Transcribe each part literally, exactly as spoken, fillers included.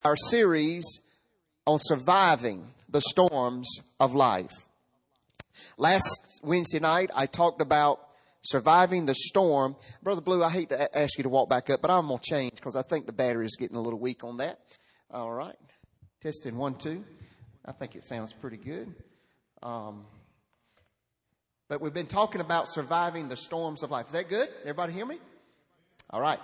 Our series on surviving the storms of life. Last Wednesday night, I talked about surviving the storm. Brother Blue, I hate to ask you to walk back up, but I'm going to change because I think the battery is getting a little weak on that. All right. Testing one, two. I think it sounds pretty good. Um, but we've been talking about surviving the storms of life. Is that good? Everybody hear me? All right.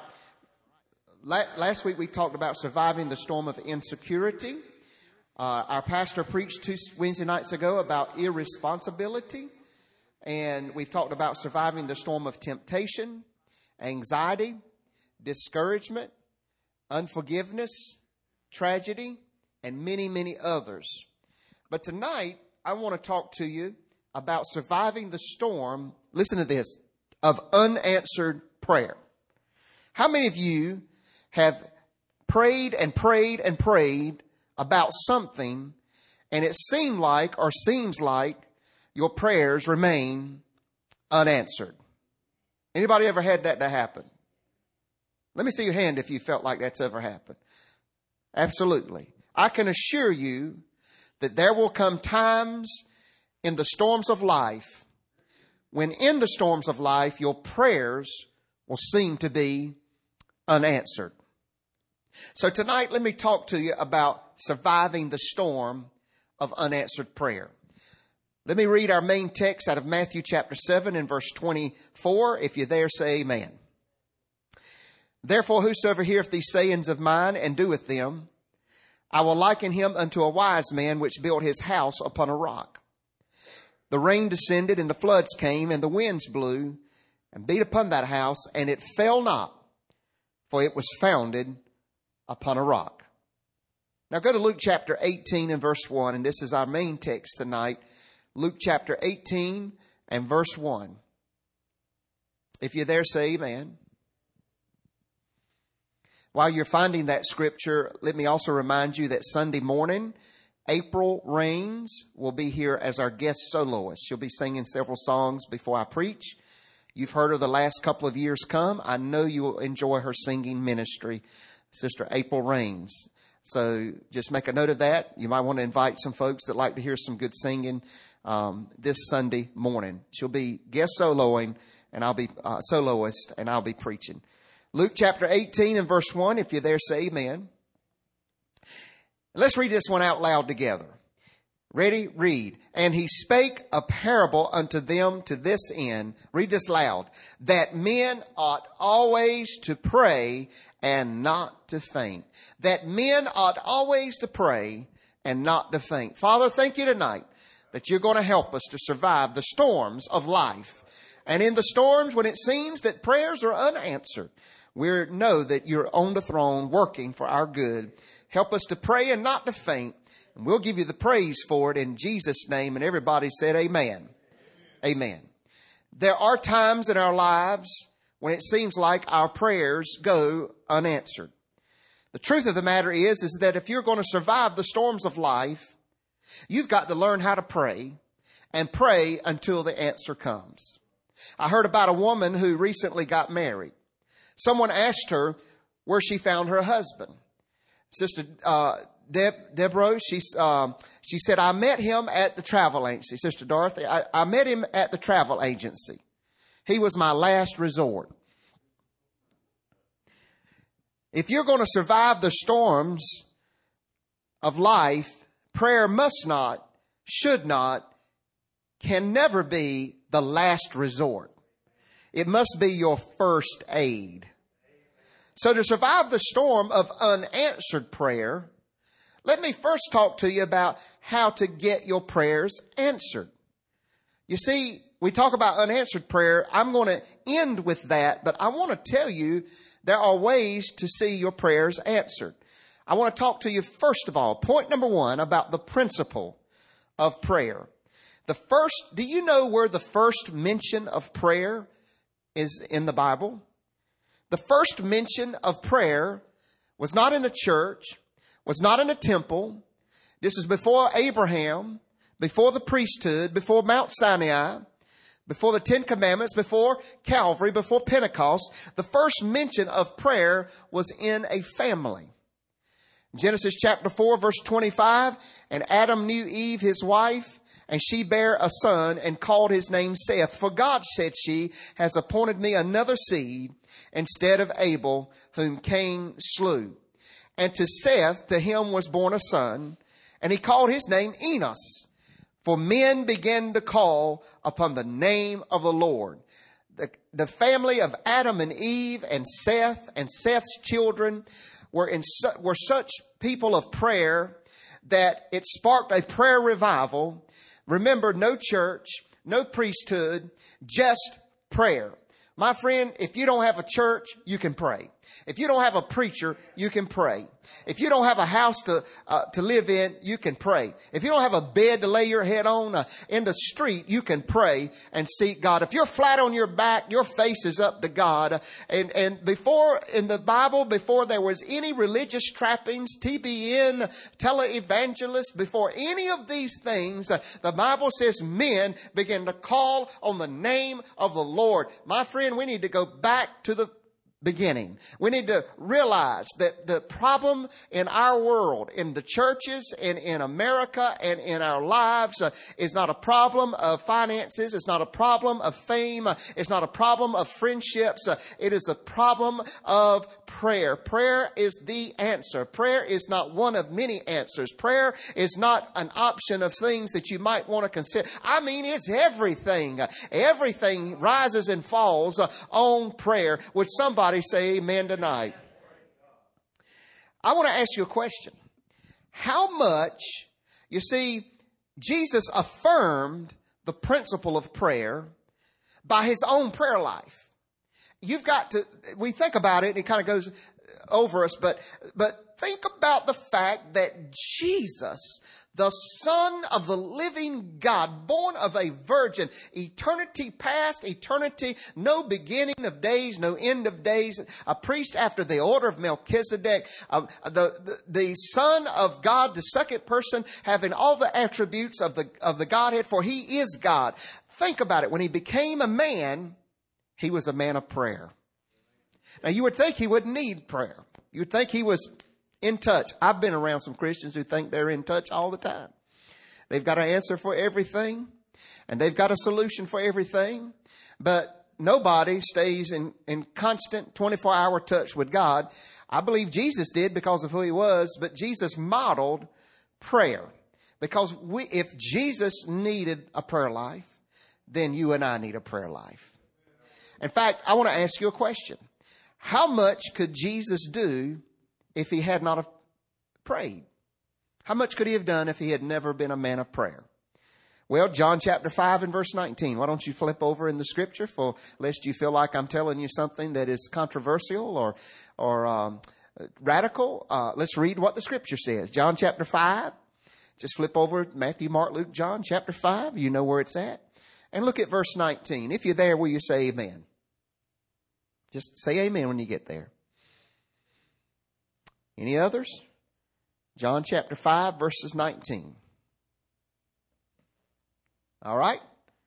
Last week we talked about surviving the storm of insecurity. Uh, our pastor preached two Wednesday nights ago about irresponsibility. And we've talked about surviving the storm of temptation, anxiety, discouragement, unforgiveness, tragedy, and many, many others. But tonight I want to talk to you about surviving the storm, listen to this, of unanswered prayer. How many of you have prayed and prayed and prayed about something, and it seemed like or seems like your prayers remain unanswered? Anybody ever had that to happen? Let me see your hand if you felt like that's ever happened. Absolutely. I can assure you that there will come times in the storms of life when in the storms of life your prayers will seem to be unanswered. So tonight, let me talk to you about surviving the storm of unanswered prayer. Let me read our main text out of Matthew chapter seven and verse twenty-four. If you're there, say amen. Therefore, whosoever heareth these sayings of mine and doeth them, I will liken him unto a wise man which built his house upon a rock. The rain descended and the floods came and the winds blew and beat upon that house, and it fell not, for it was founded upon a rock. Now go to Luke chapter eighteen and verse one, and this is our main text tonight. Luke chapter eighteen and verse one. If you're there, say amen. While you're finding that scripture, let me also remind you that Sunday morning, April Rains will be here as our guest soloist. She'll be singing several songs before I preach. You've heard her the last couple of years come. I know you will enjoy her singing ministry. Sister April Rains. So just make a note of that. You might want to invite some folks that like to hear some good singing um, this Sunday morning. She'll be guest soloing, and I'll be uh, soloist, and I'll be preaching. Luke chapter eighteen and verse one. If you're there, say amen. Let's read this one out loud together. Ready? Read. And he spake a parable unto them to this end. Read this loud. That men ought always to pray and not to faint. That men ought always to pray and not to faint. Father, thank you tonight that you're going to help us to survive the storms of life. And in the storms, when it seems that prayers are unanswered, we know that you're on the throne working for our good. Help us to pray and not to faint. And we'll give you the praise for it in Jesus' name. And everybody said amen. Amen. Amen. There are times in our lives when it seems like our prayers go unanswered. The truth of the matter is, is that if you're going to survive the storms of life, you've got to learn how to pray and pray until the answer comes. I heard about a woman who recently got married. Someone asked her where she found her husband. Sister uh, Deb, Deborah, she, um, she said, I met him at the travel agency. Sister Dorothy, I, I met him at the travel agency. He was my last resort. If you're going to survive the storms of life, prayer must not, should not, can never be the last resort. It must be your first aid. So to survive the storm of unanswered prayer, let me first talk to you about how to get your prayers answered. You see, we talk about unanswered prayer. I'm going to end with that, but I want to tell you there are ways to see your prayers answered. I want to talk to you first of all, point number one, about the principle of prayer. The first, do you know where the first mention of prayer is in the Bible? The first mention of prayer was not in the church, was not in a temple. This is before Abraham, before the priesthood, before Mount Sinai, before the Ten Commandments, before Calvary, before Pentecost. The first mention of prayer was in a family. Genesis chapter four, verse twenty-five, and Adam knew Eve, his wife, and she bare a son and called his name Seth. For God, said she, has appointed me another seed instead of Abel, whom Cain slew. And to Seth, to him was born a son, and he called his name Enos. For men began to call upon the name of the Lord. The, the family of Adam and Eve and Seth and Seth's children were, in su- were such people of prayer that it sparked a prayer revival. Remember, no church, no priesthood, just prayer. My friend, if you don't have a church, you can pray. If you don't have a preacher, you can pray. If you don't have a house to uh, to live in, you can pray. If you don't have a bed to lay your head on uh, in the street, you can pray and seek God. If you're flat on your back, your face is up to God. And and before in the Bible, before there was any religious trappings, T B N, televangelists, before any of these things, uh, the Bible says men began to call on the name of the Lord. My friend, we need to go back to the beginning. We need to realize that the problem in our world, in the churches and in America and in our lives uh, is not a problem of finances. It's not a problem of fame. Uh, it's not a problem of friendships. Uh, it is a problem of prayer. Prayer is the answer. Prayer is not one of many answers. Prayer is not an option of things that you might want to consider. I mean, it's everything. Uh, everything rises and falls uh, on prayer. Would somebody say amen tonight? I want to ask you a question. How much, you see, Jesus affirmed the principle of prayer by his own prayer life. You've got to, we think about it and it kind of goes over us, but, but think about the fact that Jesus, the Son of the living God, born of a virgin, eternity past, eternity, no beginning of days, no end of days, a priest after the order of Melchizedek, uh, the, the, the Son of God, the second person, having all the attributes of the, of the Godhead, for he is God. Think about it. When he became a man, he was a man of prayer. Now, you would think he wouldn't need prayer. You would think he was in touch. I've been around some Christians who think they're in touch all the time. They've got an answer for everything, and they've got a solution for everything, but nobody stays in, in constant twenty-four hour touch with God. I believe Jesus did because of who he was, but Jesus modeled prayer. Because we, if Jesus needed a prayer life, then you and I need a prayer life. In fact, I want to ask you a question. How much could Jesus do if he had not have prayed? How much could he have done if he had never been a man of prayer? Well, John chapter five and verse nineteen. Why don't you flip over in the scripture, for lest you feel like I'm telling you something that is controversial or or um, radical. Uh, let's read what the scripture says. John chapter five. Just flip over Matthew, Mark, Luke, John chapter five. You know where it's at. And look at verse nineteen. If you're there, will you say amen? Just say amen when you get there. Any others? John chapter five, verses nineteen. All right.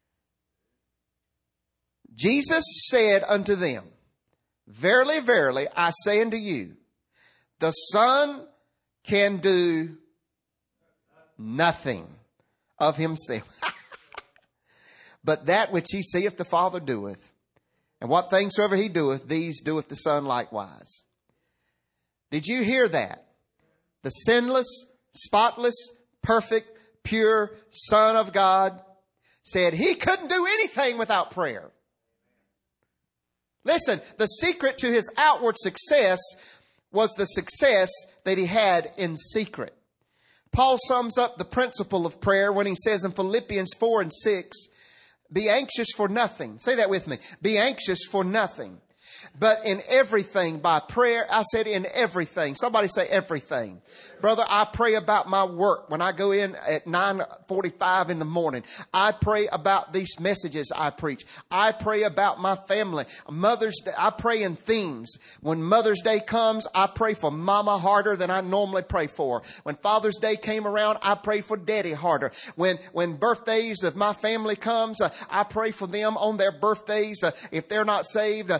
Jesus said unto them, Verily, verily, I say unto you, the Son can do nothing of himself, but that which he seeth the Father doeth. And what things soever he doeth, these doeth the Son likewise. Did you hear that? The sinless, spotless, perfect, pure Son of God said he couldn't do anything without prayer. Listen, the secret to his outward success was the success that he had in secret. Paul sums up the principle of prayer when he says in Philippians four and six, be anxious for nothing. Say that with me. Be anxious for nothing. But in everything by prayer, I said in everything. Somebody say everything. Brother, I pray about my work when I go in at nine forty-five in the morning. I pray about these messages I preach. I pray about my family. Mother's Day, I pray in themes. When Mother's Day comes, I pray for Mama harder than I normally pray for. When Father's Day came around, I pray for Daddy harder. When when birthdays of my family comes, uh, I pray for them on their birthdays. Uh, if they're not saved, uh, to be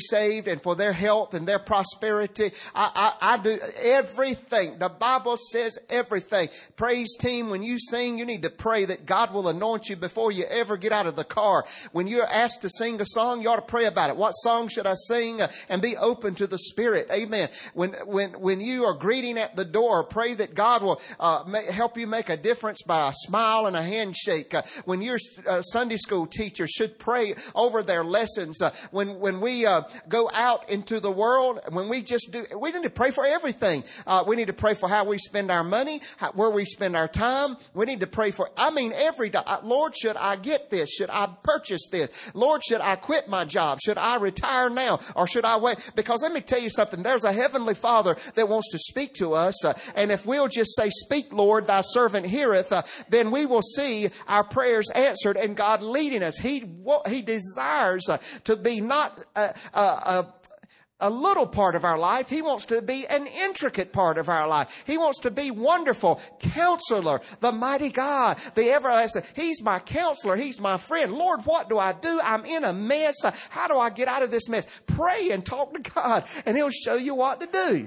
saved and for their health and their prosperity. I, I, I do everything. The Bible says everything. Praise team, when you sing, you need to pray that God will anoint you before you ever get out of the car. When you're asked to sing a song, you ought to pray about it. What song should I sing? And be open to the Spirit. Amen. When, when, when you are greeting at the door, pray that God will uh, may, help you make a difference by a smile and a handshake. Uh, when your uh, Sunday school teacher should pray over their lessons. Uh, when, when we uh, go out into the world, when we just do, we need to pray for everything. Uh, we need to pray for how we spend our money, how, where we spend our time. We need to pray for, I mean, every day. Lord, should I get this? Should I purchase this? Lord, should I quit my job? Should I retire now? Or should I wait? Because let me tell you something. There's a heavenly Father that wants to speak to us. Uh, and if we'll just say, speak, Lord, thy servant heareth, uh, then we will see our prayers answered and God leading us. He, he desires uh, to be not a, a, a A little part of our life. He wants to be an intricate part of our life. He wants to be wonderful. Counselor, the mighty God, the everlasting. He's my counselor. He's my friend. Lord, what do I do? I'm in a mess. How do I get out of this mess? Pray and talk to God, and He'll show you what to do.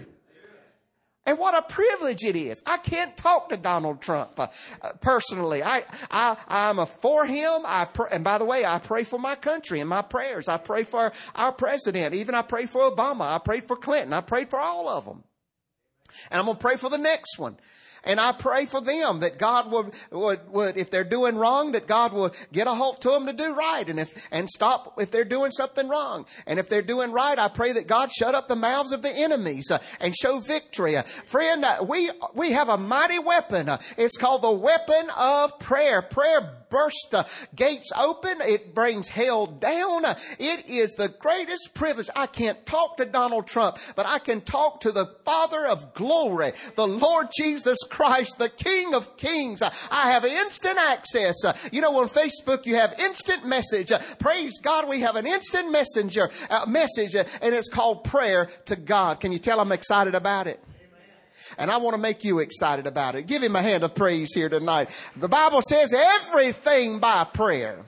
And what a privilege it is. I can't talk to Donald Trump uh, uh, personally. I, I, I'm a for him. I pr- and by the way, I pray for my country in my prayers. I pray for our president. Even I pray for Obama. I prayed for Clinton. I prayed for all of them. And I'm going to pray for the next one. And I pray for them that God would, would, would, if they're doing wrong, that God will get a hold to them to do right. And if, and stop if they're doing something wrong. And if they're doing right, I pray that God shut up the mouths of the enemies uh, and show victory. Uh, friend, uh, we, we have a mighty weapon. Uh, it's called the weapon of prayer. Prayer bursts the gates open. It brings hell down. Uh, it is the greatest privilege. I can't talk to Donald Trump, but I can talk to the Father of glory, the Lord Jesus Christ. Christ, the King of Kings. I have instant access. You know, on Facebook, you have instant message. Praise God, we have an instant messenger uh, message, and it's called prayer to God. Can you tell I'm excited about it? And I want to make you excited about it. Give Him a hand of praise here tonight. The Bible says everything by prayer.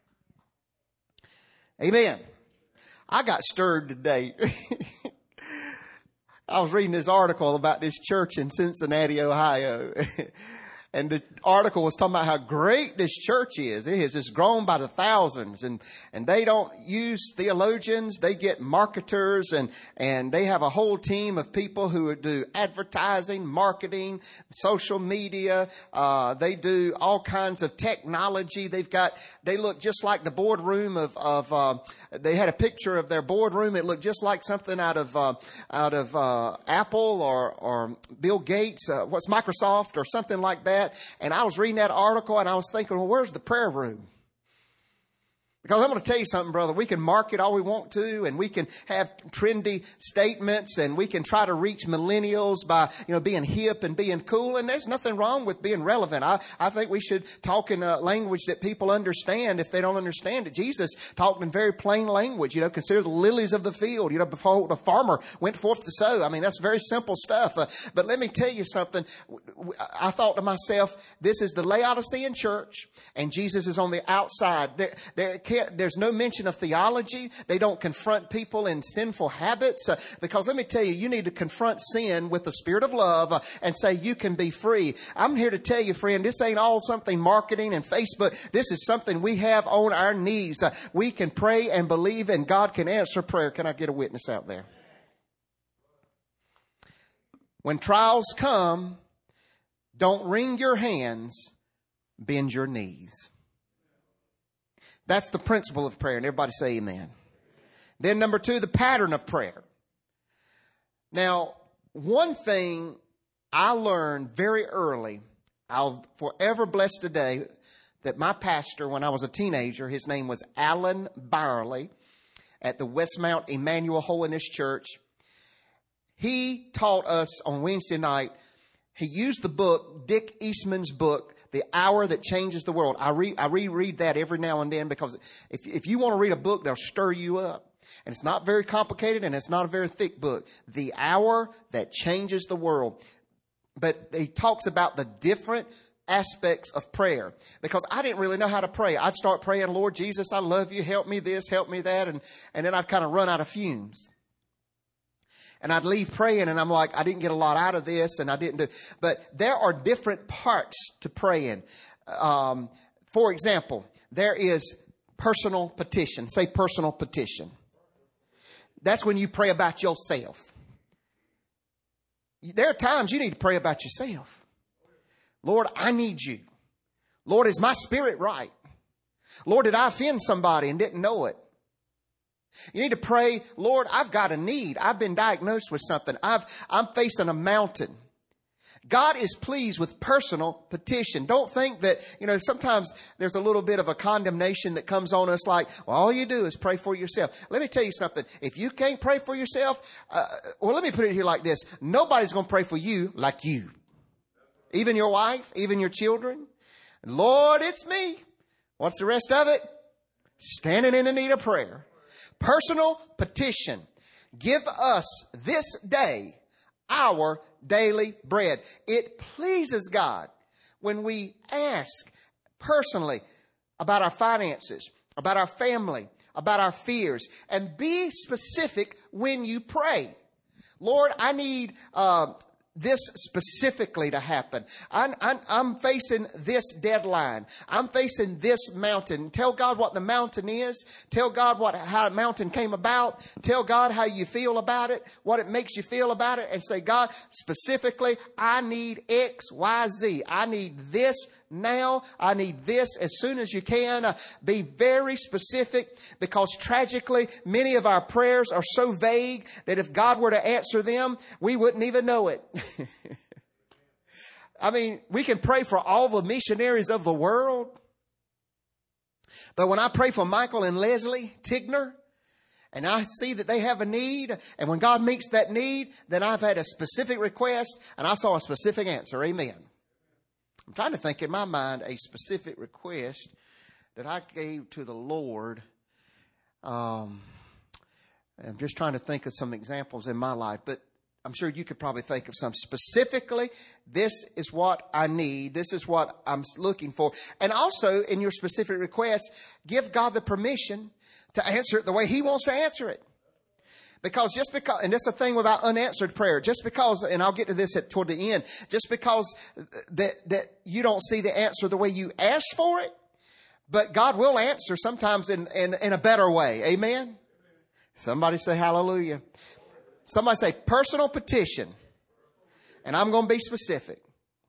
Amen. I got stirred today. I was reading this article about this church in Cincinnati, Ohio. And the article was talking about how great this church is. It is just grown by the thousands. And, and they don't use theologians. They get marketers, and, and they have a whole team of people who do advertising, marketing, social media. Uh, they do all kinds of technology. They've got, they look just like the boardroom of, of, uh, they had a picture of their boardroom. It looked just like something out of, uh, out of, uh, Apple or, or Bill Gates, uh, what's Microsoft or something like that. And I was reading that article and I was thinking, well, where's the prayer room? Because I'm going to tell you something, brother. We can market all we want to, and we can have trendy statements, and we can try to reach millennials by, you know, being hip and being cool. And there's nothing wrong with being relevant. I, I think we should talk in a language that people understand if they don't understand it. Jesus talked in very plain language. You know, consider the lilies of the field. You know, before the farmer went forth to sow. I mean, that's very simple stuff. Uh, but let me tell you something. I thought to myself, this is the Laodicean church, and Jesus is on the outside. There, there There's no mention of theology. They don't confront people in sinful habits. Uh, because let me tell you, you need to confront sin with the spirit of love uh, and say you can be free. I'm here to tell you, friend, this ain't all something marketing and Facebook. This is something we have on our knees. Uh, we can pray and believe, and God can answer prayer. Can I get a witness out there? When trials come, don't wring your hands, bend your knees. That's the principle of prayer. And everybody say amen. Then number two, the pattern of prayer. Now, one thing I learned very early, I'll forever bless today, that my pastor, when I was a teenager, his name was Alan Byerly at the Westmount Emmanuel Holiness Church. He taught us on Wednesday night, he used the book, Dick Eastman's book, The Hour That Changes the World. I re, I reread that every now and then because if, if you want to read a book, they'll stir you up. And it's not very complicated, and it's not a very thick book. The Hour That Changes the World. But he talks about the different aspects of prayer because I didn't really know how to pray. I'd start praying, Lord Jesus, I love you. Help me this, help me that. And, and then I'd kind of run out of fumes. And I'd leave praying and I'm like, I didn't get a lot out of this and I didn't do. But there are different parts to praying. Um, for example, there is personal petition. Say personal petition. That's when you pray about yourself. There are times you need to pray about yourself. Lord, I need you. Lord, is my spirit right? Lord, did I offend somebody and didn't know it? You need to pray, Lord, I've got a need. I've been diagnosed with something. I've, I'm facing a mountain. God is pleased with personal petition. Don't think that, you know, sometimes there's a little bit of a condemnation that comes on us like, well, all you do is pray for yourself. Let me tell you something. If you can't pray for yourself, uh, well, let me put it here like this. Nobody's going to pray for you like you. Even your wife, even your children. Lord, it's me. What's the rest of it? Standing in the need of prayer. Personal petition. Give us this day our daily bread. It pleases God when we ask personally about our finances, about our family, about our fears, and be specific when you pray. Lord, I need uh, this specifically to happen. I'm, I'm, I'm facing this deadline. I'm facing this mountain. Tell God what the mountain is. Tell God what how the mountain came about. Tell God how you feel about it, what it makes you feel about it, and say, God, specifically, I need X, Y, Z. I need this now. I need this as soon as you can. Uh, be very specific because tragically, many of our prayers are so vague that if God were to answer them, we wouldn't even know it. I mean, we can pray for all the missionaries of the world. But when I pray for Michael and Leslie Tigner, and I see that they have a need, and when God meets that need, then I've had a specific request, and I saw a specific answer. Amen. I'm trying to think in my mind a specific request that I gave to the Lord. Um, I'm just trying to think of some examples in my life, but I'm sure you could probably think of some. Specifically, this is what I need. This is what I'm looking for. And also, in your specific request, give God the permission to answer it the way He wants to answer it. Because just because, and that's the thing about unanswered prayer, just because, and I'll get to this at toward the end, just because that, that you don't see the answer the way you asked for it, but God will answer sometimes in, in, in a better way. Amen? Somebody say hallelujah. Somebody say personal petition. And I'm going to be specific.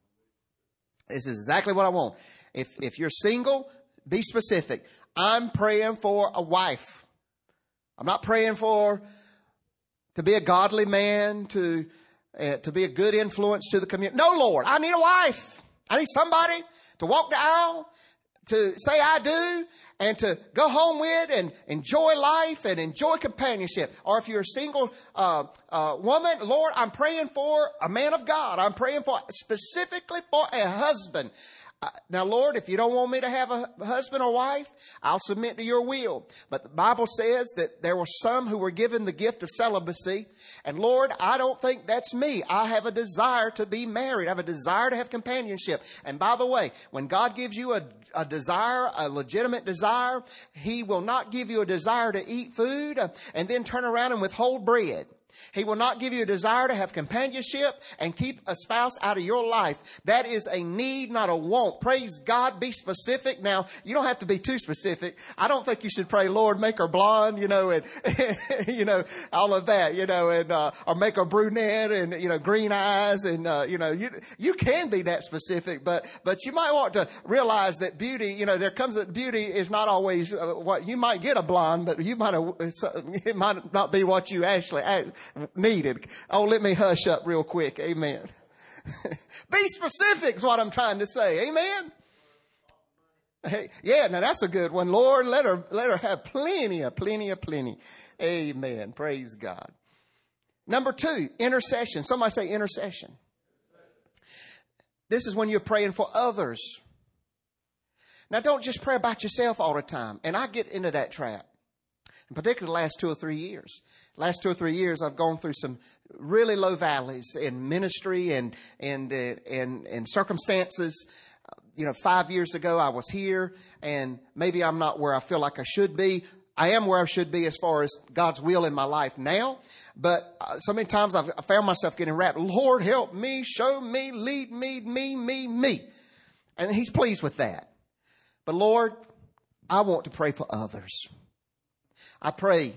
This is exactly what I want. If, if you're single, be specific. I'm praying for a wife. I'm not praying for to be a godly man, to uh, to be a good influence to the community. No, Lord, I need a wife. I need somebody to walk the aisle, to say I do, and to go home with and enjoy life and enjoy companionship. Or if you're a single uh, uh, woman, Lord, I'm praying for a man of God. I'm praying for specifically for a husband. Uh, now, Lord, if you don't want me to have a husband or wife, I'll submit to your will. But the Bible says that there were some who were given the gift of celibacy. And Lord, I don't think that's me. I have a desire to be married. I have a desire to have companionship. And by the way, when God gives you a, a desire, a legitimate desire, He will not give you a desire to eat food uh, and then turn around and withhold bread. He will not give you a desire to have companionship and keep a spouse out of your life. That is a need, not a want. Praise God. Be specific. Now, you don't have to be too specific. I don't think you should pray, Lord, make her blonde, you know, and, you know, all of that, you know, and, uh, or make her brunette and, you know, green eyes and, uh, you know, you, you can be that specific, but, but you might want to realize that beauty, you know, there comes a beauty is not always uh, what you might get a blonde, but you might, have, it might not be what you actually needed. Oh, let me hush up real quick. Amen. Be specific is what I'm trying to say. Amen. Hey, yeah, now that's a good one. Lord, let her, let her have plenty of, plenty of, plenty. Amen. Praise God. Number two, intercession. Somebody say intercession. This is when you're praying for others. Now, don't just pray about yourself all the time. And I get into that trap. In particular, the last two or three years. Last two or three years, I've gone through some really low valleys in ministry and and uh, and, and circumstances you know, five years ago I was here and maybe I'm not where I feel like I should be. I am where I should be as far as God's will in my life now. But uh, so many times I've I found myself getting wrapped. Lord, help me, show me, lead me, me, me, me. And he's pleased with that. But Lord, I want to pray for others. I pray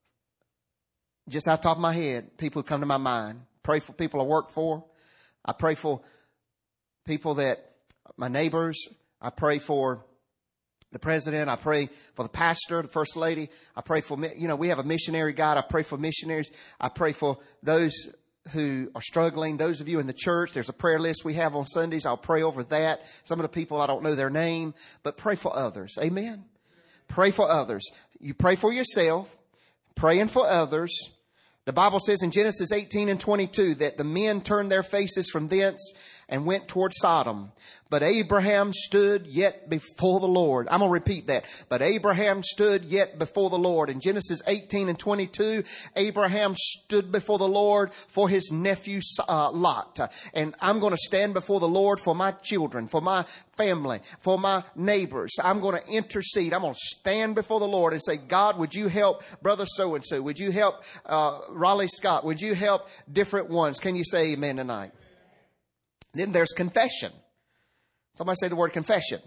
just out the top of my head, people who come to my mind. Pray for people I work for. I pray for people that, my neighbors. I pray for the president. I pray for the pastor, the first lady. I pray for, you know, we have a missionary guide. I pray for missionaries. I pray for those who are struggling. Those of you in the church, there's a prayer list we have on Sundays. I'll pray over that. Some of the people, I don't know their name, but pray for others. Amen. Pray for others. You pray for yourself, praying for others. The Bible says in Genesis eighteen and twenty-two that the men turned their faces from thence and went toward Sodom. But Abraham stood yet before the Lord. I'm going to repeat that. But Abraham stood yet before the Lord. In Genesis eighteen and twenty-two, Abraham stood before the Lord for his nephew uh, Lot. And I'm going to stand before the Lord for my children, for my family, for my neighbors. I'm going to intercede. I'm going to stand before the Lord and say, God, would you help brother so-and-so? Would you help uh, Raleigh Scott? Would you help different ones? Can you say amen tonight? Then there's confession. Somebody say the word confession.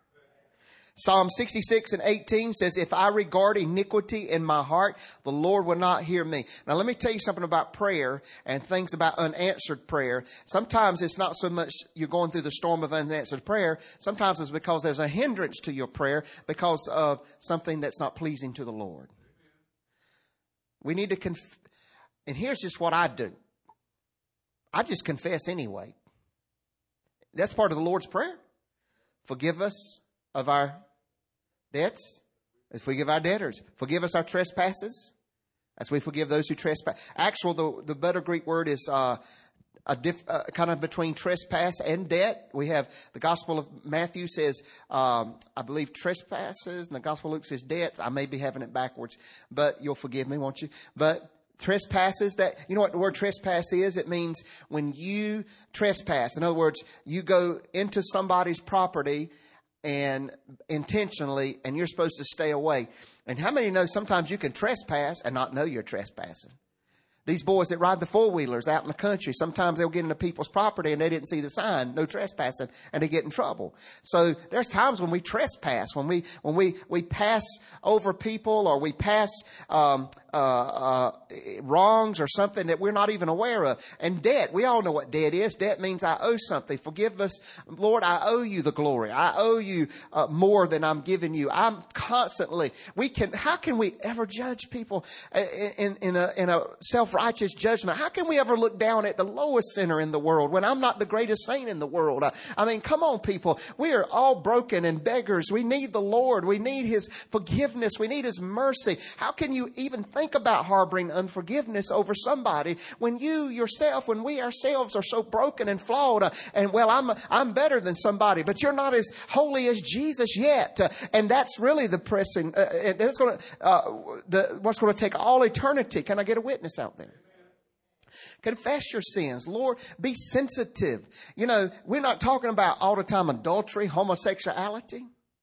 Psalm sixty-six and eighteen says, if I regard iniquity in my heart, the Lord will not hear me. Now, let me tell you something about prayer and things about unanswered prayer. Sometimes it's not so much you're going through the storm of unanswered prayer. Sometimes it's because there's a hindrance to your prayer because of something that's not pleasing to the Lord. We need to conf- and here's just what I do. I just confess anyway. That's part of the Lord's Prayer. Forgive us of our debts as we forgive our debtors. Forgive us our trespasses as we forgive those who trespass. Actually, the, the better Greek word is uh, a diff, uh, kind of between trespass and debt. We have the Gospel of Matthew says, um, I believe trespasses, and the Gospel of Luke says debts. I may be having it backwards, but you'll forgive me, won't you? But trespasses, that, you know what the word trespass is? It means when you trespass. In other words, you go into somebody's property and intentionally, and you're supposed to stay away. And how many know sometimes you can trespass and not know you're trespassing? These boys that ride the four-wheelers out in the country, sometimes they'll get into people's property and they didn't see the sign, no trespassing, and they get in trouble. So there's times when we trespass, when we when we, we pass over people or we pass um, uh, uh, wrongs or something that we're not even aware of. And debt, we all know what debt is. Debt means I owe something. Forgive us. Lord, I owe you the glory. I owe you uh, more than I'm giving you. I'm constantly, we can, how can we ever judge people in, in, in a, in a self righteous judgment? How can we ever look down at the lowest sinner in the world when I'm not the greatest saint in the world? Uh, I mean, come on, people. We are all broken and beggars. We need the Lord. We need his forgiveness. We need his mercy. How can you even think about harboring unforgiveness over somebody when you yourself, when we ourselves are so broken and flawed? Uh, and well, I'm, I'm better than somebody, but you're not as holy as Jesus yet. Uh, and that's really the pressing, uh, and that's going to, uh, the, what's going to take all eternity. Can I get a witness out there? Confess your sins. Lord, be sensitive. You know, we're not talking about all the time adultery, homosexuality.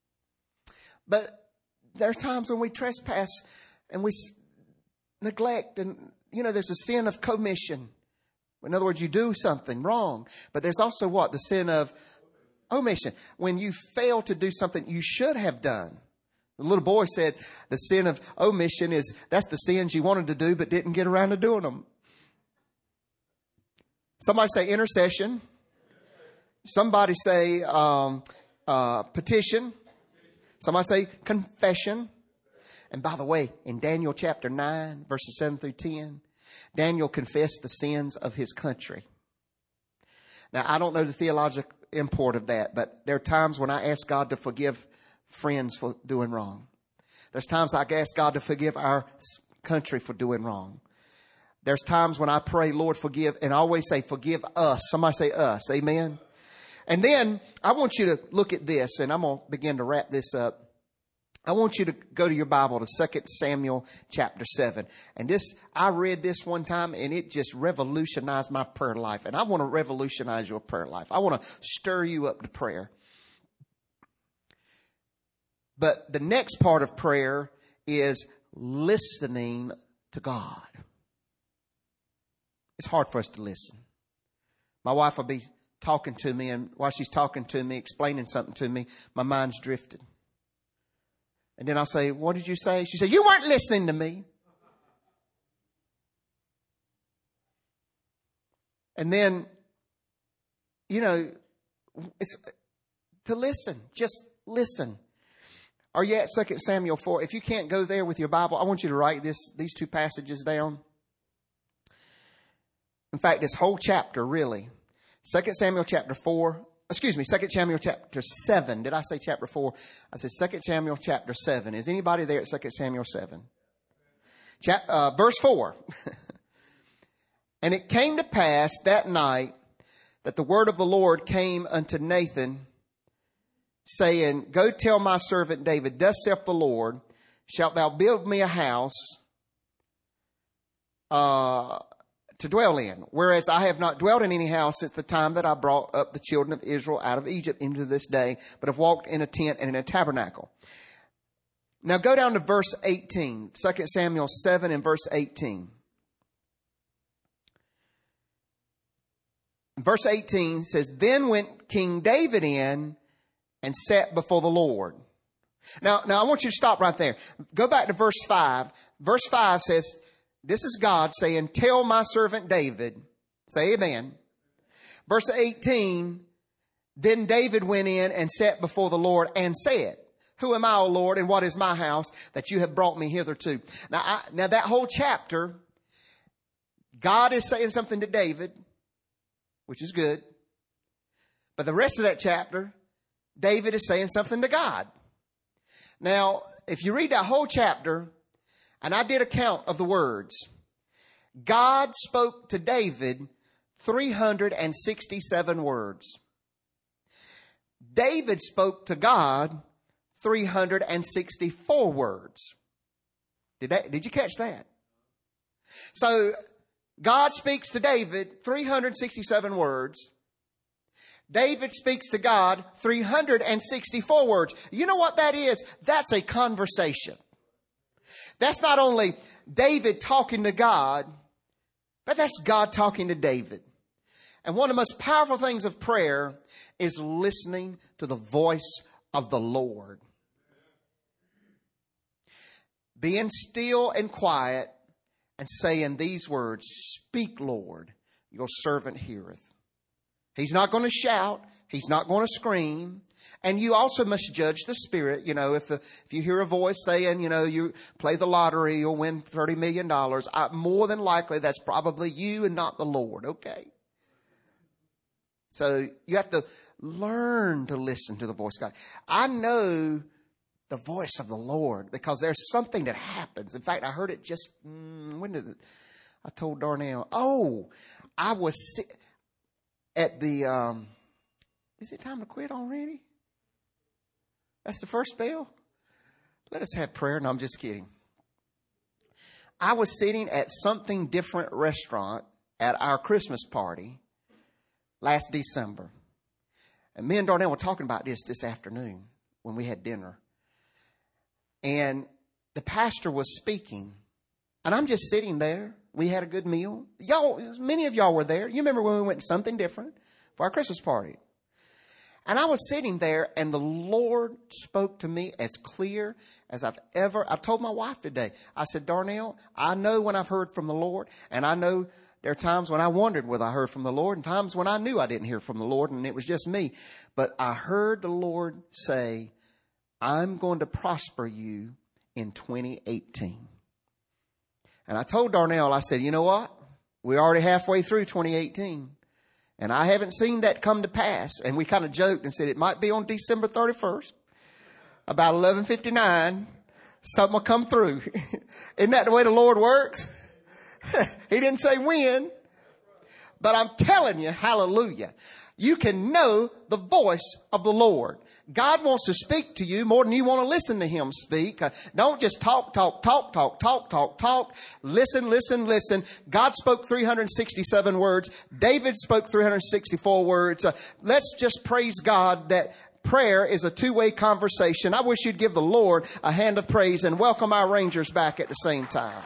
But there are times when we trespass and we neglect. And, you know, there's a sin of commission. In other words, you do something wrong. But there's also what? The sin of omission. When you fail to do something you should have done. The little boy said the sin of omission is, that's the sins you wanted to do but didn't get around to doing them. Somebody say intercession. Somebody say um, uh, petition. Somebody say confession. And by the way, in Daniel chapter nine, verses seven through ten, Daniel confessed the sins of his country. Now, I don't know the theological import of that, but there are times when I ask God to forgive friends for doing wrong. There's times I ask God to forgive our country for doing wrong. There's times when I pray, Lord, forgive, and I always say, forgive us. Somebody say us. Amen. And then I want you to look at this, and I'm going to begin to wrap this up. I want you to go to your Bible to Second Samuel chapter seven. And this, I read this one time and it just revolutionized my prayer life. And I want to revolutionize your prayer life. I want to stir you up to prayer. But the next part of prayer is listening to God. It's hard for us to listen. My wife will be talking to me, and while she's talking to me, explaining something to me, my mind's drifted. And then I'll say, what did you say? She said, you weren't listening to me. And then, you know, it's to listen. Just listen. Are you at Second Samuel four? If you can't go there with your Bible, I want you to write this, these two passages down. In fact, this whole chapter, really. Second Samuel chapter four. Excuse me, Second Samuel chapter seven. Did I say chapter four? I said Second Samuel chapter seven. Is anybody there at Second Samuel seven? Chap, uh, verse four. And it came to pass that night that the word of the Lord came unto Nathan, saying, go tell my servant David, thus saith the Lord, shalt thou build me a house uh, to dwell in, whereas I have not dwelt in any house since the time that I brought up the children of Israel out of Egypt into this day, but have walked in a tent and in a tabernacle. Now go down to verse eighteen, Second Samuel seven and verse eighteen. Verse eighteen says, then went King David in and sat before the Lord. Now, now I want you to stop right there. Go back to verse five. Verse five says, this is God saying, tell my servant David, say amen. Verse eighteen, then David went in and sat before the Lord and said, who am I, O Lord, and what is my house that you have brought me hitherto? Now, I, now that whole chapter, God is saying something to David, which is good. But the rest of that chapter, David is saying something to God. Now, if you read that whole chapter, and I did a count of the words, God spoke to David three hundred sixty-seven words. David spoke to God three hundred sixty-four words. Did that, did you catch that? So, God speaks to David three hundred sixty-seven words. David speaks to God three hundred sixty-four words. You know what that is? That's a conversation. That's not only David talking to God, but that's God talking to David. And one of the most powerful things of prayer is listening to the voice of the Lord. Being still and quiet and saying these words, speak, Lord, your servant heareth. He's not going to shout. He's not going to scream. And you also must judge the spirit. You know, if the, if you hear a voice saying, you know, you play the lottery, you'll win thirty million dollars. I, more than likely, that's probably you and not the Lord. Okay. So you have to learn to listen to the voice of God. I know the voice of the Lord because there's something that happens. In fact, I heard it just, mm, when did it? I told Darnell, oh, I was at the, um, is it time to quit already? That's the first bell? Let us have prayer. No, I'm just kidding. I was sitting at Something Different restaurant at our Christmas party last December. And me and Darnell were talking about this this afternoon when we had dinner. And the pastor was speaking. And I'm just sitting there. We had a good meal. Y'all, many of y'all were there. You remember when we went to Something Different for our Christmas party. And I was sitting there and the Lord spoke to me as clear as I've ever. I told my wife today, I said, Darnell, I know when I've heard from the Lord, and I know there are times when I wondered whether I heard from the Lord and times when I knew I didn't hear from the Lord and it was just me. But I heard the Lord say, I'm going to prosper you in twenty eighteen. And I told Darnell, I said, you know what? We're already halfway through twenty eighteen. And I haven't seen that come to pass. And we kind of joked and said it might be on December thirty-first, about eleven fifty-nine. Something will come through. Isn't that the way the Lord works? He didn't say when. But I'm telling you, hallelujah, you can know the voice of the Lord. God wants to speak to you more than you want to listen to him speak. Uh, don't just talk, talk, talk, talk, talk, talk, talk. Listen, listen, listen. God spoke three hundred sixty-seven words. David spoke three hundred sixty-four words. Uh, let's just praise God that prayer is a two-way conversation. I wish you'd give the Lord a hand of praise and welcome our Rangers back at the same time.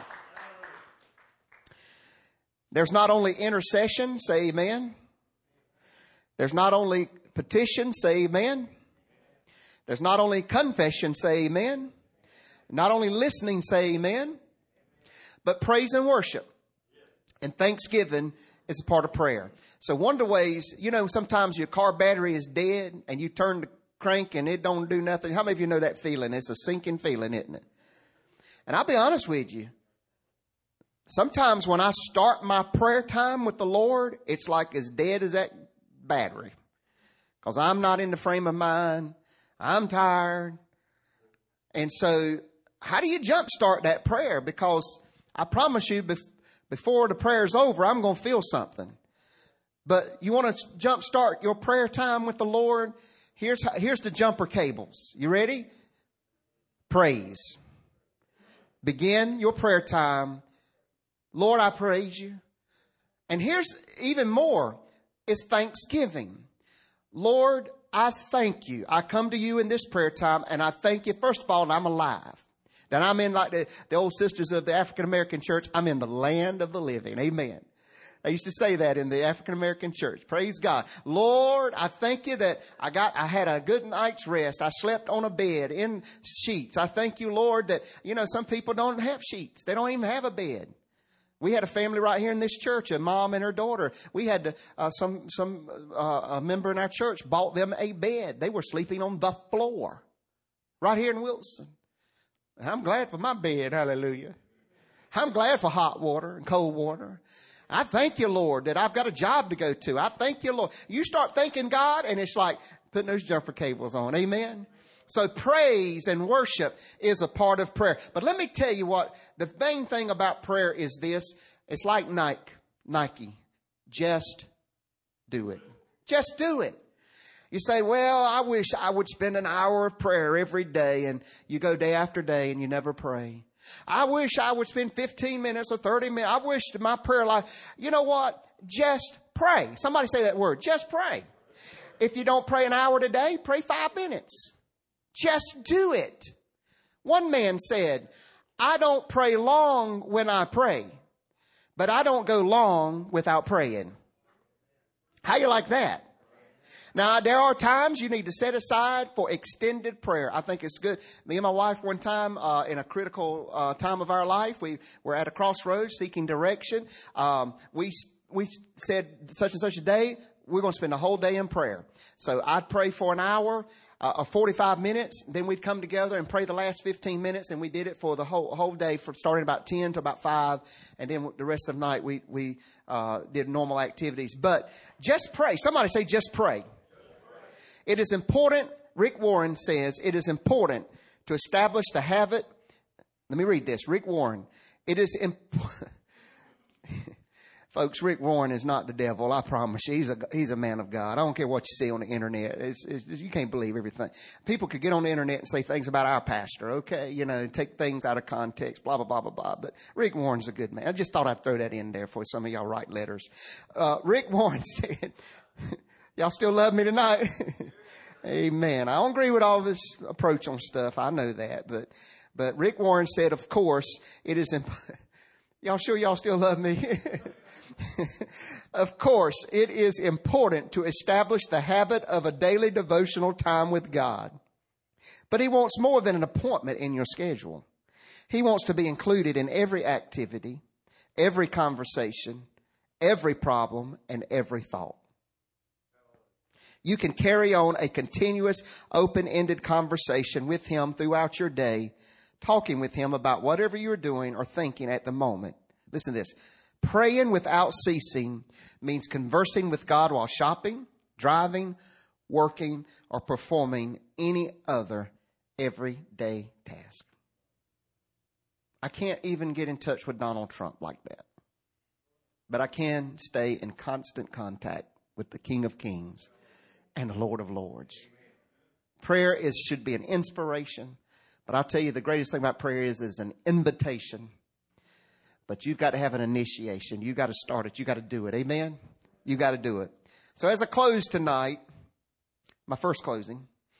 There's not only intercession, say amen. There's not only petition, say amen. There's not only confession, say amen. Not only listening, say amen. But praise and worship and thanksgiving is a part of prayer. So one of the ways, you know, sometimes your car battery is dead and you turn the crank and it don't do nothing. How many of you know that feeling? It's a sinking feeling, isn't it? And I'll be honest with you. Sometimes when I start my prayer time with the Lord, it's like as dead as that battery. Because I'm not in the frame of mind. I'm tired. And so how do you jumpstart that prayer? Because I promise you, before the prayer's over, I'm going to feel something. But you want to jumpstart your prayer time with the Lord? Here's how, here's the jumper cables. You ready? Praise. Begin your prayer time. Lord, I praise you. And here's even more. It's thanksgiving. Lord, I thank you. I come to you in this prayer time and I thank you. First of all, I'm alive. That I'm in, like the, the old sisters of the African American church, I'm in the land of the living. Amen. I used to say that in the African American church. Praise God. Lord, I thank you that I got, I had a good night's rest. I slept on a bed in sheets. I thank you, Lord, that, you know, some people don't have sheets. They don't even have a bed. We had a family right here in this church, a mom and her daughter. We had to, uh, some, some, uh, a member in our church bought them a bed. They were sleeping on the floor right here in Wilson. I'm glad for my bed. Hallelujah. I'm glad for hot water and cold water. I thank you, Lord, that I've got a job to go to. I thank you, Lord. You start thanking God and it's like putting those jumper cables on. Amen. So praise and worship is a part of prayer. But let me tell you what, the main thing about prayer is this. It's like Nike. Nike. Just do it. Just do it. You say, well, I wish I would spend an hour of prayer every day, and you go day after day and you never pray. I wish I would spend fifteen minutes or thirty minutes. I wish my prayer life, you know what? Just pray. Somebody say that word. Just pray. If you don't pray an hour today, pray five minutes. Just do it. One man said, I don't pray long when I pray, but I don't go long without praying. How you like that? Now, there are times you need to set aside for extended prayer. I think it's good. Me and my wife one time, uh, in a critical uh, time of our life, we were at a crossroads seeking direction. Um, we we said such and such a day, we're going to spend a whole day in prayer. So I'd pray for an hour. Uh, or forty-five minutes, then we'd come together and pray the last fifteen minutes, and we did it for the whole whole day, from starting about ten to about five, and then the rest of the night we we uh, did normal activities. But just pray. Somebody say, just pray. Just pray. It is important. Rick Warren says it is important to establish the habit. Let me read this. Rick Warren. It is important. Folks, Rick Warren is not the devil. I promise you. He's a, he's a man of God. I don't care what you see on the internet. It's, it's, you can't believe everything. People could get on the internet and say things about our pastor, okay? You know, take things out of context, blah, blah, blah, blah, blah. But Rick Warren's a good man. I just thought I'd throw that in there for some of y'all write letters. Uh, Rick Warren said, y'all still love me tonight? Amen. I don't agree with all this approach on stuff. I know that. But, but Rick Warren said, of course, it is imp- y'all sure y'all still love me? Of course, it is important to establish the habit of a daily devotional time with God. But he wants more than an appointment in your schedule. He wants to be included in every activity, every conversation, every problem, and every thought. You can carry on a continuous, open-ended conversation with him throughout your day, talking with him about whatever you're doing or thinking at the moment. Listen to this. Praying without ceasing means conversing with God while shopping, driving, working, or performing any other everyday task. I can't even get in touch with Donald Trump like that. But I can stay in constant contact with the King of Kings and the Lord of Lords. Prayer is should be an inspiration. But I'll tell you, the greatest thing about prayer is it's an invitation. But you've got to have an initiation. You've got to start it. You've got to do it. Amen? You've got to do it. So as I close tonight, my first closing,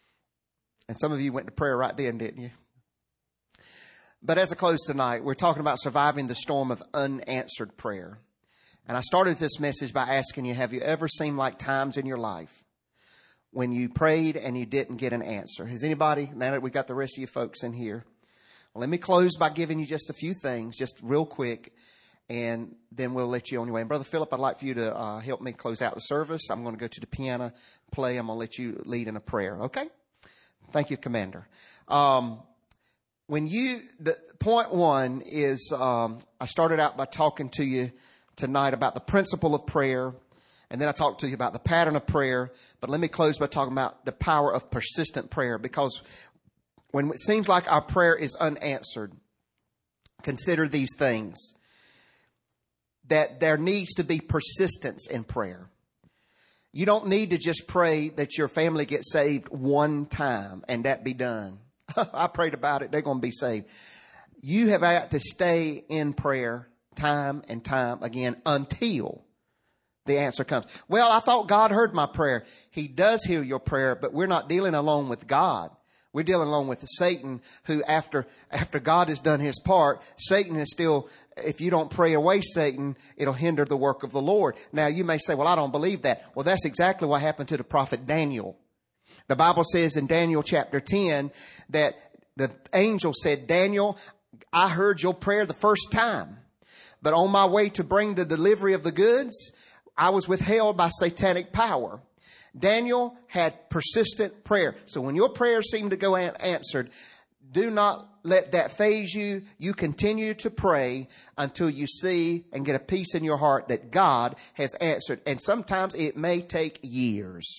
And some of you went to prayer right then, didn't you? But as I close tonight, we're talking about surviving the storm of unanswered prayer. And I started this message by asking you, have you ever seemed like times in your life when you prayed and you didn't get an answer? Has anybody, now that we got the rest of you folks in here, well, let me close by giving you just a few things, just real quick, and then we'll let you on your way. And Brother Philip, I'd like for you to uh, help me close out the service. I'm going to go to the piano, play. I'm going to let you lead in a prayer, okay? Thank you, Commander. Um, when you, the point one is, um, I started out by talking to you tonight about the principle of prayer. And then I talked to you about the pattern of prayer. But let me close by talking about the power of persistent prayer. Because when it seems like our prayer is unanswered, consider these things. That there needs to be persistence in prayer. You don't need to just pray that your family gets saved one time and that be done. I prayed about it. They're going to be saved. You have got to stay in prayer time and time again until the answer comes. Well, I thought God heard my prayer. He does hear your prayer, but we're not dealing alone with God. We're dealing along with Satan, who after after God has done his part, Satan is still, if you don't pray away Satan, it'll hinder the work of the Lord. Now, you may say, well, I don't believe that. Well, that's exactly what happened to the prophet Daniel. The Bible says in Daniel chapter ten that the angel said, Daniel, I heard your prayer the first time, but on my way to bring the delivery of the goods, I was withheld by satanic power. Daniel had persistent prayer. So when your prayers seem to go unanswered, do not let that faze you. You continue to pray until you see and get a peace in your heart that God has answered. And sometimes it may take years.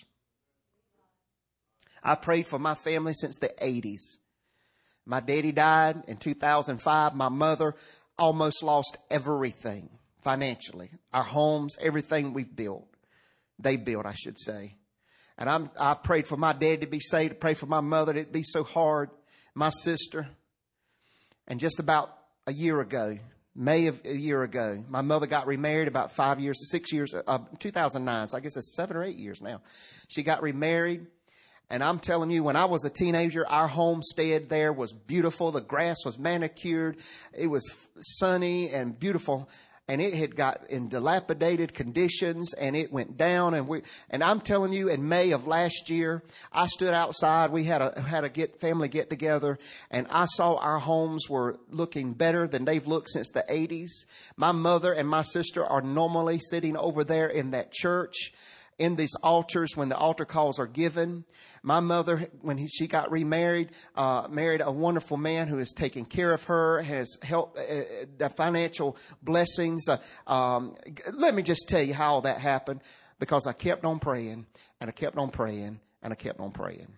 I prayed for my family since the eighties. My daddy died in two thousand five. My mother almost lost everything financially. Our homes, everything we've built. They built, I should say. And I'm, I prayed for my dad to be saved. I prayed for my mother. It'd be so hard. My sister. And just about a year ago, May of a year ago, my mother got remarried about five years, six years, uh, two thousand nine. So I guess it's seven or eight years now. She got remarried. And I'm telling you, when I was a teenager, our homestead there was beautiful. The grass was manicured. It was sunny and beautiful. And it had got in dilapidated conditions, and it went down. And we, and I'm telling you, in May of last year, I stood outside. We had a had a get family get together, and I saw our homes were looking better than they've looked since the eighties. My mother and my sister are normally sitting over there in that church, in these altars when the altar calls are given. My mother, when he, she got remarried, uh, married a wonderful man who is taking care of her, has helped uh, the financial blessings. Uh, um, let me just tell you how all that happened, because I kept on praying and I kept on praying and I kept on praying.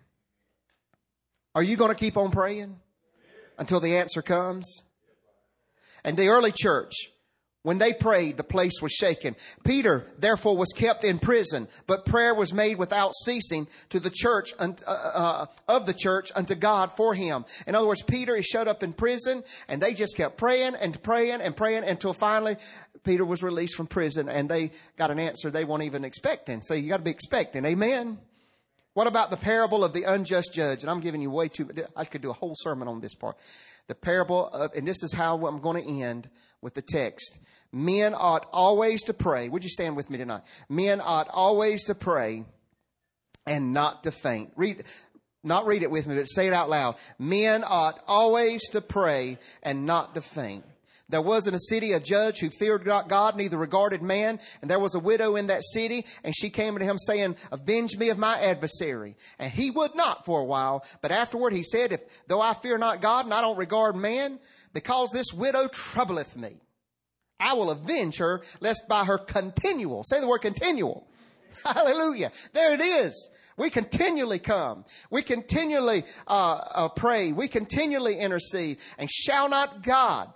Are you going to keep on praying until the answer comes? And the early church, when they prayed, the place was shaken. Peter, therefore, was kept in prison, but prayer was made without ceasing to the church, uh, uh, of the church unto God for him. In other words, Peter is shut up in prison, and they just kept praying and praying and praying until finally Peter was released from prison, and they got an answer they weren't even expecting. So you got to be expecting. Amen. What about the parable of the unjust judge? And I'm giving you way too, I could do a whole sermon on this part. The parable of, and this is how I'm going to end with the text. Men ought always to pray. Would you stand with me tonight? Men ought always to pray and not to faint. Read, not read it with me, but say it out loud. Men ought always to pray and not to faint. There was in a city a judge who feared not God, neither regarded man. And there was a widow in that city, and she came to him saying, avenge me of my adversary. And he would not for a while. But afterward he said, if though I fear not God and I don't regard man, because this widow troubleth me, I will avenge her, lest by her continual, say the word continual. Hallelujah. There it is. We continually come. We continually uh, uh, pray. We continually intercede. And shall not God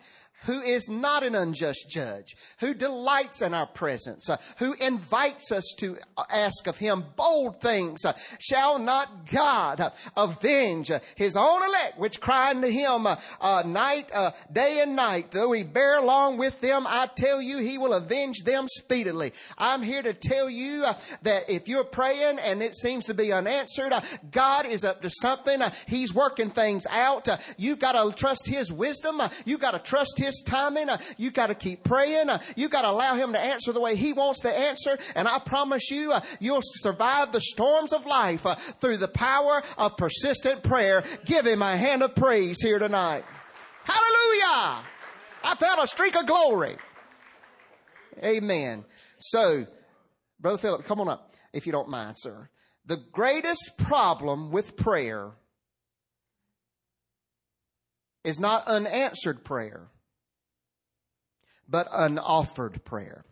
who is not an unjust judge, who delights in our presence, uh, who invites us to ask of him bold things. Uh, shall not God uh, avenge uh, his own elect, which cry unto him uh, uh, night, uh, day and night? Though he bear along with them, I tell you, he will avenge them speedily. I'm here to tell you uh, that if you're praying and it seems to be unanswered, uh, God is up to something. Uh, he's working things out. Uh, you've got to trust his wisdom. Uh, you've got to trust his timing. Uh, you've got to keep praying. Uh, you've got to allow him to answer the way he wants to answer. And I promise you, uh, you'll survive the storms of life uh, through the power of persistent prayer. Give him a hand of praise here tonight. Hallelujah! I felt a streak of glory. Amen. So, Brother Philip, come on up, if you don't mind, sir. The greatest problem with prayer is not unanswered prayer, but unoffered prayer.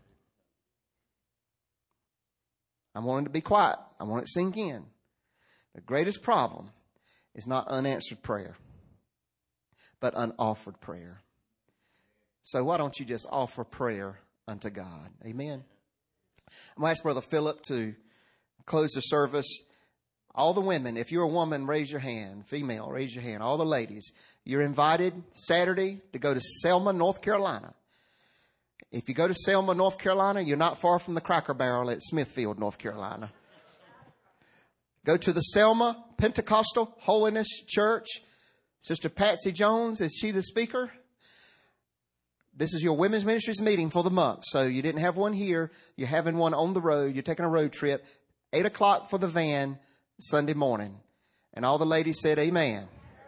I want it to be quiet. I want it to sink in. The greatest problem is not unanswered prayer, but unoffered prayer. So why don't you just offer prayer unto God? Amen. I'm going to ask Brother Philip to close the service. All the women, if you're a woman, raise your hand. Female, raise your hand. All the ladies, you're invited Saturday to go to Selma, North Carolina. If you go to Selma, North Carolina, you're not far from the Cracker Barrel at Smithfield, North Carolina. Go to the Selma Pentecostal Holiness Church. Sister Patsy Jones, is she the speaker? This is your women's ministries meeting for the month. So you didn't have one here. You're having one on the road. You're taking a road trip. Eight o'clock for the van Sunday morning. And all the ladies said, amen.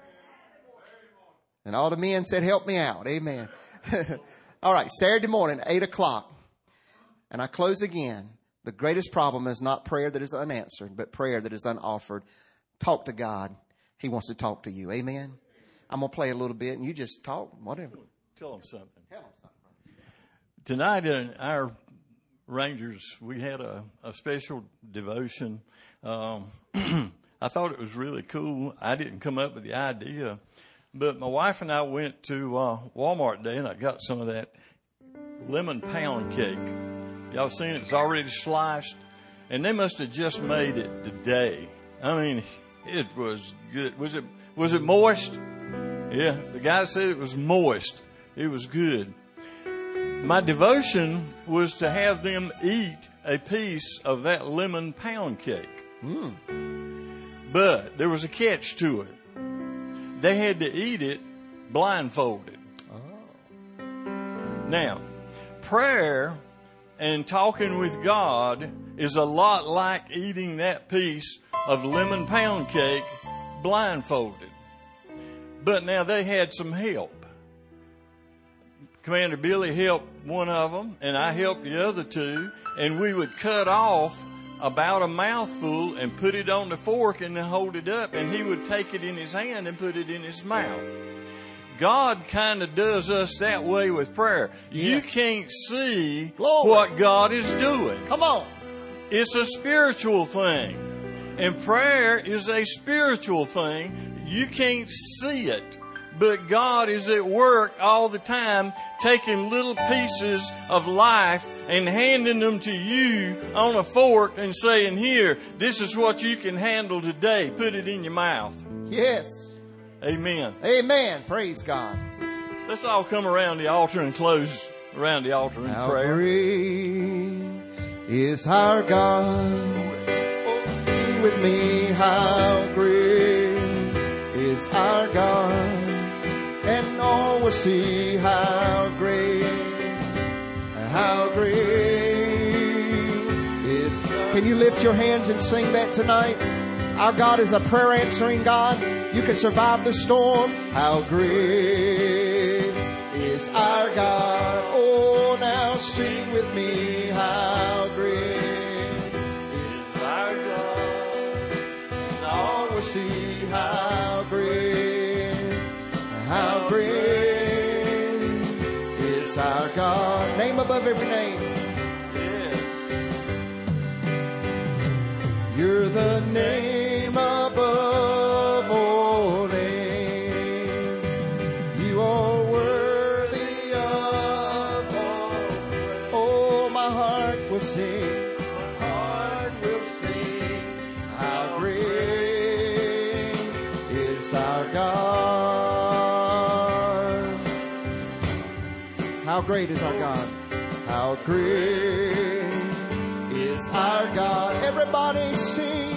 And all the men said, help me out. Amen. All right. Saturday morning, eight o'clock. And I close again. The greatest problem is not prayer that is unanswered, but prayer that is unoffered. Talk to God. He wants to talk to you. Amen. I'm going to play a little bit and you just talk, whatever. Tell them something. Tell them something. Tonight in our Rangers, we had a, a special devotion. Um, I thought it was really cool. I didn't come up with the idea, but my wife and I went to uh, Walmart today, and I got some of that lemon pound cake. Y'all seen it? It's already sliced, and they must have just made it today. I mean, it was good. Was it? Was it moist? Yeah, the guy said it was moist. It was good. My devotion was to have them eat a piece of that lemon pound cake. Mm. But there was a catch to it. They had to eat it blindfolded. Oh. Now, prayer and talking with God is a lot like eating that piece of lemon pound cake blindfolded. But now they had some help. Commander Billy helped one of them, and I helped the other two, and we would cut off about a mouthful and put it on the fork and then hold it up, and he would take it in his hand and put it in his mouth. God kind of does us that way with prayer. Yes. You can't see Glory. What God is doing. Come on. It's a spiritual thing, and prayer is a spiritual thing. You can't see it. But God is at work all the time, taking little pieces of life and handing them to you on a fork and saying, here, this is what you can handle today. Put it in your mouth. Yes. Amen. Amen. Praise God. Let's all come around the altar and close around the altar in How prayer. Great is our God. Be with me. How great is our God. And all will see how great, how great is. Can you lift your hands and sing that tonight? Our God is a prayer answering God. You can survive the storm. How great is our God. Oh, now sing with me. How great is our God. And all will see how great. How great is our God. Name above every name. Yes. You're the name above all names. You are worthy our God. How great is our God? How great is our God? Everybody sing.